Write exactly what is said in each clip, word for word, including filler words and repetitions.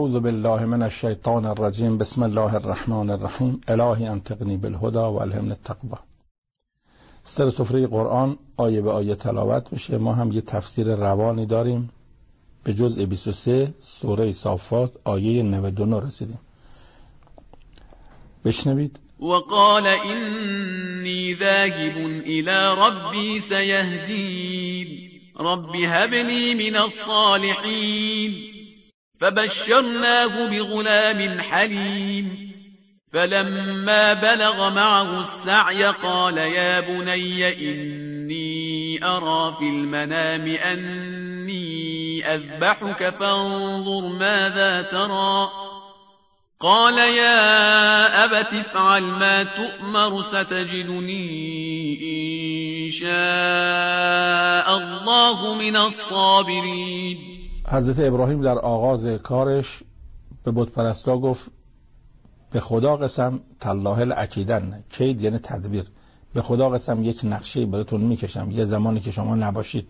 اعوذ بالله من الشیطان الرجیم. بسم الله الرحمن الرحیم. الهی انطقنی بالهدى و الهمنی التقوی. سر سفره قرآن آیه به آیه تلاوت میشه. ما هم یه تفسیر روانی داریم. به جزء بیست و سه سوره صافات آیه نود و نه رسیدیم. بشنوید. وقال إني ذاهب إلى ربي سيهدين رب هب لي من الصالحين فبشرناه بغلام حليم فلما بلغ معه السعي قال يا بني إني أرى في المنام أني أذبحك فانظر ماذا ترى قال يا أبت افعل ما تؤمر ستجدني إن شاء الله من الصابرين. حضرت ابراهیم در آغاز کارش به بت پرستا گفت به خدا قسم تالله الاکیدن، کید یعنی تدبیر، به خدا قسم یک نقشه براتون میکشم یه زمانی که شما نباشید.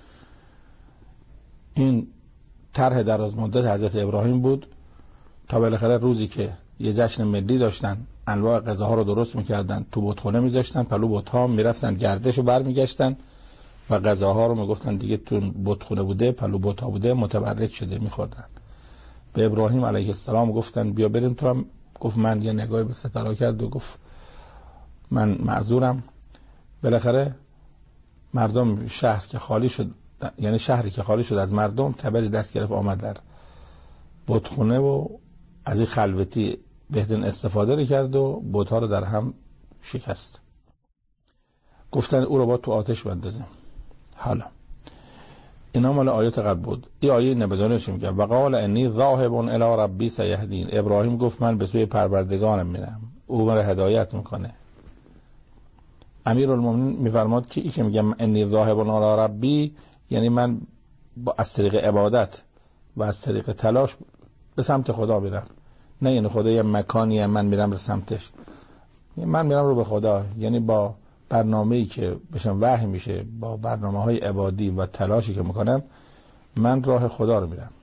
این طرح دراز مدت حضرت ابراهیم بود تا بالاخره روزی که یه جشن ملی داشتن، انواع غذاها رو درست میکردن، تو بتخونه میذاشتن، پلو بتها میرفتن گردش رو برمیگشتن و غذاها رو میگفتن دیگه تو بتخونه بوده، پلو بتها بوده، متبرک شده میخوردن. به ابراهیم علیه السلام گفتن بیا بریم تو هم. گفت من یه نگاهی به ستاره کرد و گفت من معذورم. بالاخره مردم شهر که خالی شد، یعنی شهری که خالی شد از مردم، تبری دست گرفت آمد در بتخونه و از این خلوتی بهترین استفاده رو کرد و بتها رو در هم شکست. گفتن او رو با تو آتش بندازیم. حالا اینا مال آیات قبل بود. این آیه نود و نه چی میگه؟ و قال انی ذاهب الی ربی سیهدین. ابراهیم گفت من به سوی پروردگارم میرم، او مرا هدایت میکنه. امیرالمومنین میفرماد که این که میگم انی ذاهب الی ربی یعنی من با از طریق عبادت و از طریق تلاش به سمت خدا میرم، نه یعنی خدا یه مکانیه من میرم به سمتش. من میرم رو به خدا، یعنی با برنامه‌ای که بهشم وحی میشه، با برنامه‌های عبادی و تلاشی که میکنم من راه خدا رو میرم.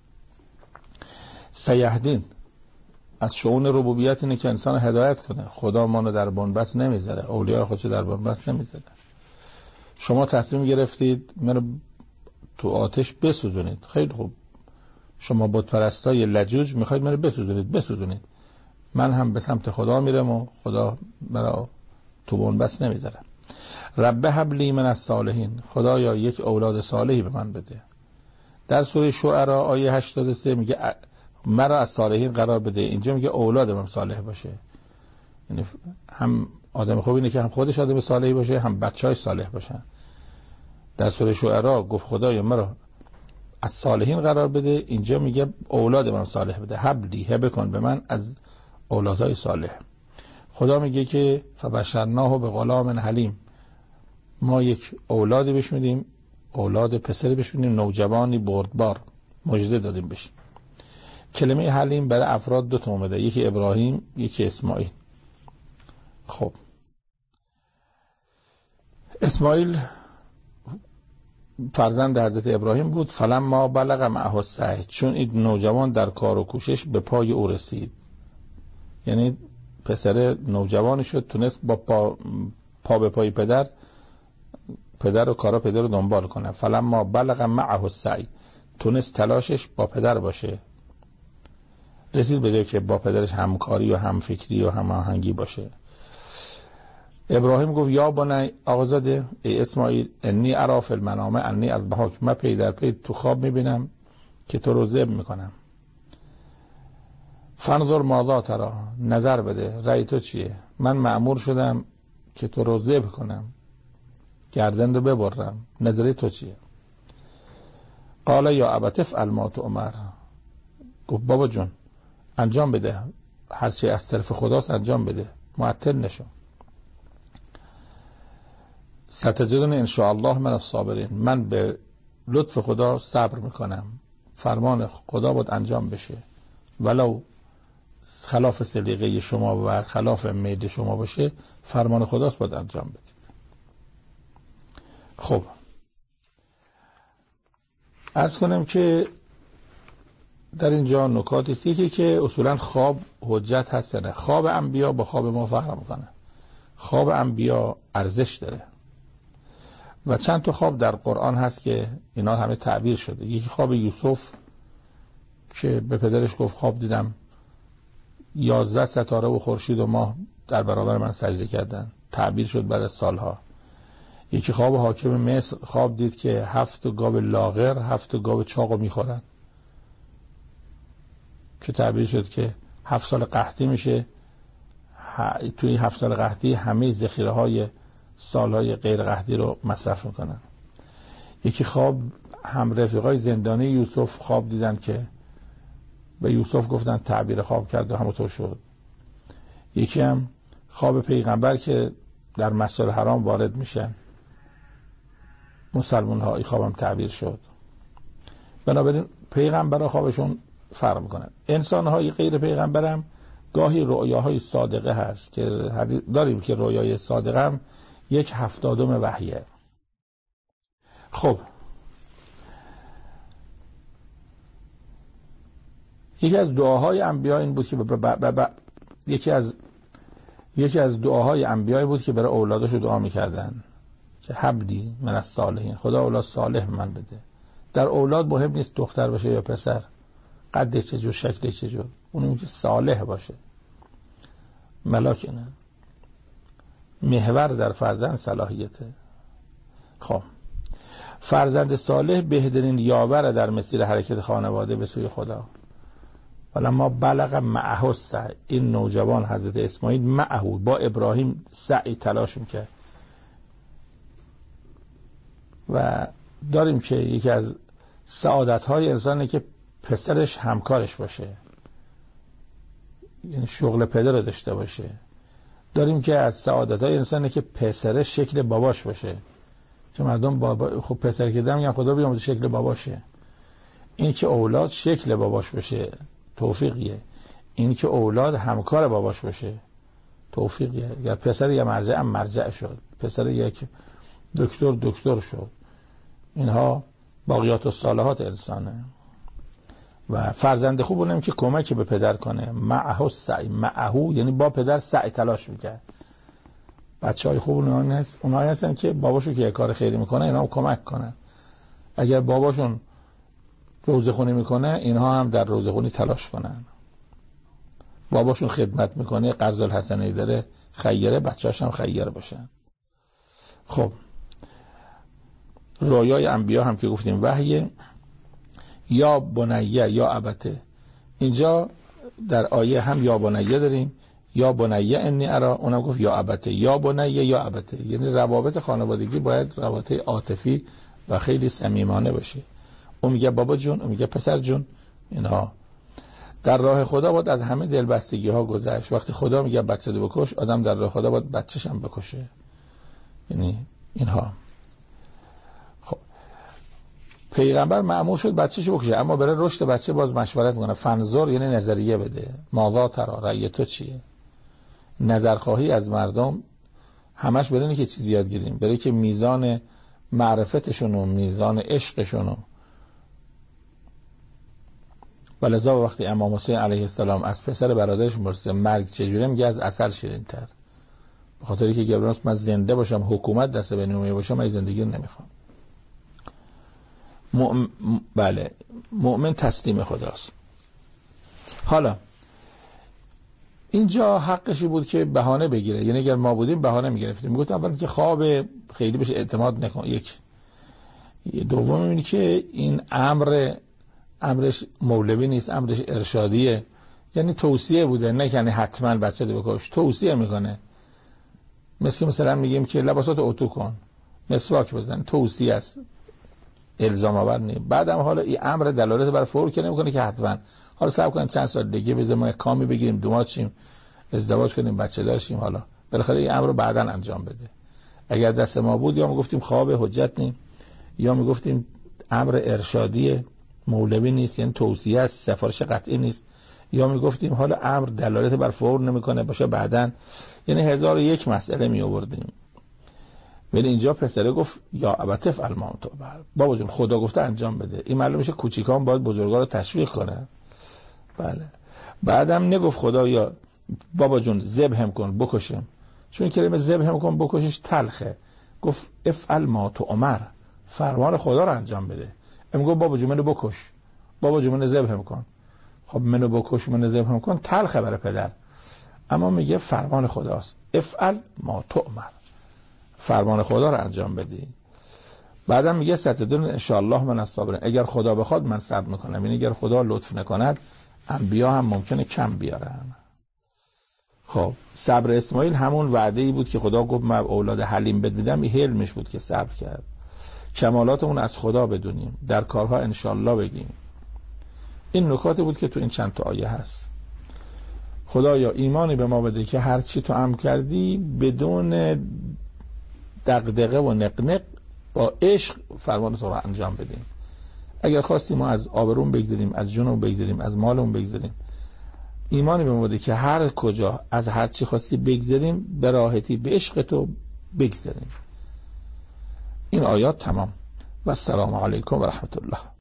سیهدین از شؤون ربوبیت اینه که انسان هدایت کنه. خدا ما رو در بنبست نمیذاره، اولیاء خودشو در بنبست نمیذاره. شما تصمیم گرفتید منو تو آتش بسوزونید، خیلی خوب. شما بت پرستای لجوج میخواید منو بسوزونید، بسوزونید. من هم به سمت خدا میرم و خدا مرا تو بنبست نمیذاره. رب هب لی من الصالحین، خدایا یک اولاد صالحی به من بده. در سوره شعراء آیه هشتاد و سه میگه مرا از صالحین قرار بده. اینجا میگه اولاد من صالح باشه، یعنی هم آدم خوب اینه که هم خودش آدم صالحی باشه، هم بچه‌اش صالح باشن. در سوره شعراء گفت خدایا مرا از صالحین قرار بده، اینجا میگه اولاد من صالح بده. هب لی، هبه کن به من از اولادهای صالح. خدا میگه که فبشرناه به غلام حلیم، ما یک اولادی بهش میدیم، اولاد پسری بهش میدیم، نوجوانی بردبار، مژده دادیم بهش. کلمه حلیم برای افراد دو تا اومده، یکی ابراهیم یکی اسماعیل. خب اسماعیل فرزند حضرت ابراهیم بود. فلما بلغ معه السعی، چون این نوجوان در کار و کوشش به پای او رسید، یعنی پسر نوجوانی شد، تونست با پا, پا به پای پدر پدر و کارا پدر رو دنبال کنه. فلما بلغ معه السعی، تونست تلاشش با پدر باشه، رسید به جایی که با پدرش همکاری و همفکری و هماهنگی باشه. ابراهیم گفت یا بنی، آقازاده، ای اسماعیل، انی اری فی المنام انی اذبحک، من پی در پی تو خواب میبینم که تو رو ذبح میکنم. فانظر ماذا تری، نظر بده، رأی تو چیه؟ من مأمور شدم که تو رو ذبح کنم، گردن رو ببرم، نظر تو چیه؟ قال یا ابت افعل ما تؤمر، گفت بابا جون انجام بده، هر چی از طرف خداست انجام بده، معطل نشو. ستجدنی ان شاء الله من الصابرین، من به لطف خدا صبر میکنم، فرمان خدا باید انجام بشه، ولو خلاف سلیقه شما و خلاف میل شما باشه، فرمان خداست باید انجام بدید. خب، عرض کنم که در اینجا نکاتی است. یکی که اصولا خواب حجت هست نه. خواب انبیا با خواب ما فرق میکنه. خواب انبیا ارزش داره و چند تا خواب در قرآن هست که اینا همه تعبیر شده. یکی خواب یوسف که به پدرش گفت خواب دیدم یازده ستاره و خورشید و ماه در برابر من سجده کردن، تعبیر شد بعد از سالها. یکی خواب حاکم مصر، خواب دید که هفت گاو لاغر هفت گاو چاقو میخورن، که تعبیر شد که هفت سال قحطی میشه، توی هفت سال قحطی همه ذخیره های سالهای غیر قحطی رو مصرف میکنن. یکی خواب هم رفیقای زندانی یوسف خواب دیدن که به یوسف گفتن تعبیر خواب کرد و همونطور شد. یکی هم خواب پیغمبر که در مسجد حرام وارد میشن مسلمان ها، این خوابم تعبیر شد. بنابراین پیغمبرها خوابشون فرق میکنن. انسان های غیر پیغمبر هم گاهی رؤیاهای صادقه هست که داریم که رؤیای صادقه هم یک هفتادم وحیه. خب یکی از دعاهای انبیا این بود که ب... ب... ب... یکی از یکی از دعاهای انبیا بود که برای اولادش دعا میکردن که حبلی من از صالحین، خدا اولاد صالح من بده. در اولاد مهم نیست دختر باشه یا پسر، قدش چجور، شکلش چجور، اونم که صالح باشه. ملاک نه، محور در فرزند صلاحیته. خب فرزند صالح بهترین یاور در مسیر حرکت خانواده به سوی خدا. ولما بلغ معه السعی، این نوجوان حضرت اسماعیل معه با ابراهیم سعی تلاش میکرد و داریم که یکی از سعادت های انسانه که پسرش همکارش باشه، یعنی شغل پدر رو داشته باشه. داریم که از سعادت های انسانه که پسرش شکل باباش باشه، چون مردم بابا خب پسر که دارم میگن خدا بیاموزه شکل باباشه. این که اولاد شکل باباش باشه توفیقیه، این که اولاد همکار باباش باشه توفیقیه. یا پسر یه مرجع هم مرجع شد، پسر یک دکتر دکتر شد. اینها باقیات الصالحات انسانه. و فرزند خوب اونم که کمک به پدر کنه. معه السعی، معه یعنی با پدر سعی تلاش میکرد. بچه های خوب اونها هست اونها هستن که باباشون که کار خیری میکنه اینا هم کمک کنن. اگر باباشون روزه خونی میکنه اینها هم در روزه خونی تلاش کنن. باباشون خدمت میکنه، قرض الحسنه داره، خیره، بچه‌اش هم خیر باشن. خب رویای انبیا هم که گفتیم وحی. یا بنیه یا ابته، اینجا در آیه هم یا بنیه داریم، یا بنیه انی ارا، اونم گفت یا ابته، یا بنیه یا ابته، یعنی روابط خانوادگی باید روابط عاطفی و خیلی صمیمانه باشه. اون میگه بابا جون، اون میگه پسر جون. اینها در راه خدا باید از همه دلبستگی ها گذشت. وقتی خدا میگه بچه رو بکش، آدم در راه خدا باید بچه‌ش هم بکشه. یعنی اینها. خب پیغمبر مأمور شد بچه‌ش بکشه، اما برای رشد بچه باز مشورت میکنه. فنظر یعنی نظریه بده. ماذا ترى، رأی تو چیه؟ نظرخواهی از مردم همش برای اینه که چیزی یاد گیریم، برای که میزان معرفتشون و میزان عشقشون. ولذا وقتی امام حسین علیه السلام از پسر برادرش میپرسه مرگ چجوره، میگه از عسل شیرین تر. به خاطر اینکه گبرانس من زنده باشم، حکومت دست بنی امیه باشم، من زندگی رو نمیخوام. مؤمن بله مؤمن تسلیم خداست. حالا اینجا حقشی بود که بهانه بگیره، یعنی اگر ما بودیم بهانه میگرفتیم، میگفتم اولا که خواب خیلی بهش اعتماد نکن. یک دوم اینه که این امر امرش مولوی نیست، امرش ارشادیه، یعنی توصیه بوده، نه یعنی حتما بچه رو بکش. توصیه میکنه. مثل مثلا میگیم که لباسات اتو کن، مسواک بزن، توصیه است، الزام آور نیست. بعدم حالا این امر دلالت بر فور که نمیکنه که حتما. حالا صبر کنیم چند سال دیگه بذار ما کامی بگیریم، دومات شیم، ازدواج کنیم، بچه دار شیم، حالا بالاخره این امر رو بعداً انجام بده. اگر دست ما بود یا میگفتیم خواب حجت نیم، یا میگفتیم امر ارشادیه، مولوی نیست، یعنی توصیه است، سفارش قطعی نیست، یا میگفتیم حالا امر دلالت بر فور نمیکنه باشه بعداً، یعنی هزار و یک مسئله می آوردیم. ولی اینجا پسره گفت یا ابتف المام تو، بابا جون خدا گفته انجام بده. این معلوم میشه کوچیکان باید بزرگا رو تشویق کنه. بله. بعدم نگفت خدایا بابا جون ذبحم کن بکشم، چون کلمه ذبحم کن بکشش تلخه. گفت افعل ما تؤمر، فرمان خدا رو انجام بده. ام گفت بابا جون منو بکش، بابا جون منو ذبحم کن. خب منو بکش منو ذبحم کن تلخه برای پدر، اما میگه فرمان خداست، افعل ما تؤمر، فرمان خدا رو انجام بدی. بعدم میگه ستدون ان شاء الله من الصابرین، اگر خدا بخواد من صبر میکنم. یعنی اگر خدا لطف نکند انبیا هم ممکنه کم بیارن. خب صبر اسماعیل همون وعده ای بود که خدا گفت من اولاد حلیم بد میدم، این حلمش بود که صبر کرد. کمالات اون از خدا بدونیم، در کارها ان شاء الله بگیم. این نکات بود که تو این چند تا آیه هست. خدایا ایمانی به ما بده که هر چی تو امر کردی بدون دغدغه و نقنق با عشق فرمان تو رو انجام بدیم. اگر خواستیم ما از آبرون بگذاریم، از جونمون بگذاریم، از مالمون بگذاریم، ایمانی به ما بده که هر کجا از هر چی خواستی بگذاریم به راحتی به عشق تو بگذاریم. این آیات تمام. و السلام علیکم و رحمت الله.